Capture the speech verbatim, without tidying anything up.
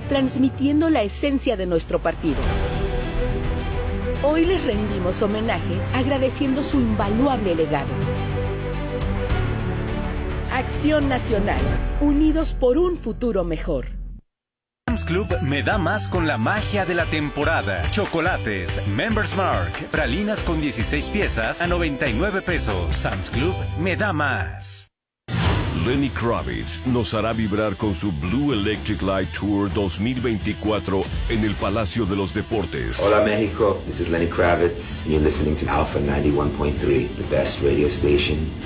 transmitiendo la esencia de nuestro partido. Hoy les rendimos homenaje agradeciendo su invaluable legado. Acción Nacional, unidos por un futuro mejor. Sam's Club me da más con la magia de la temporada. Chocolates, Members Mark, pralinas con dieciséis piezas a noventa y nueve pesos. Sam's Club me da más. Lenny Kravitz nos hará vibrar con su Blue Electric Light Tour dos mil veinticuatro en el Palacio de los Deportes. Hola México, this is Lenny Kravitz. You're listening to Alpha ninety-one point three, the best radio station